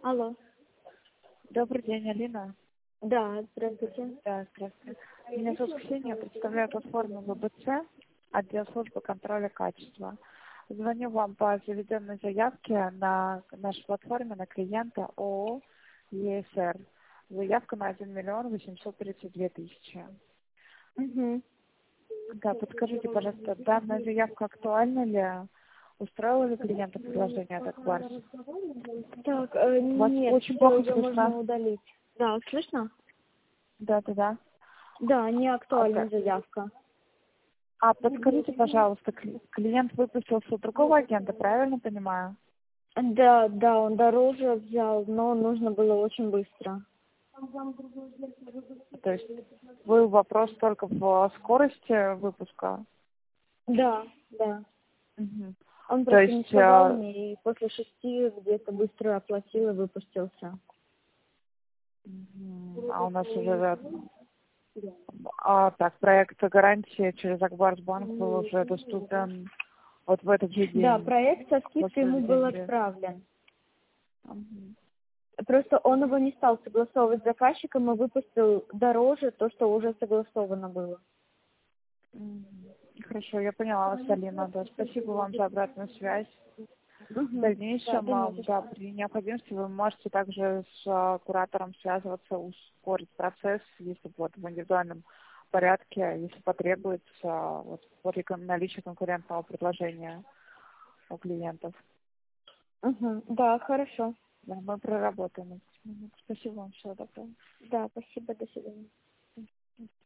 Алло. Добрый день, Алина. Да, здравствуйте. Да, здравствуйте. Меня зовут Ксения, представляю платформу ВБЦ, отдел службы контроля качества. Звоню вам по заведенной заявке на нашей платформе на клиента ООО ЕСР. Заявка на 1 миллион 832 тысячи. Угу. Да, подскажите, пожалуйста, данная заявка актуальна ли? Устроила ли клиента предложение от Акбарс? Так, Вас нет, очень плохо ее можно слышно. удалить. Да, слышно? Да. Да, не актуальна заявка. А подскажите, пожалуйста, клиент выпустился у другого агента, правильно понимаю? Да, он дороже взял, но нужно было очень быстро. То есть был вопрос только в скорости выпуска? Да. Мгм. Он То просто не есть, сказал мне, и после 6 где-то быстро оплатил и выпустился. а у нас уже, так, проект гарантии через Акбарсбанк был уже доступен вот в этот же Да, день, проект со скидкой после ему был деньги. отправлен. Мгм. Просто он его не стал согласовывать с заказчиком и выпустил дороже то, что уже согласовано было. Мгм. Хорошо, я поняла вас, Алина, да. Спасибо вам за обратную связь. В Да, дальнейшем, да не за да, что. при необходимости вы можете также с куратором связываться, ускорить процесс, если вот в индивидуальном порядке, если потребуется, вот при наличии конкурентного предложения у клиентов. Да, хорошо. Да, мы проработаем. Спасибо вам, всего доброго. Да, спасибо, до свидания.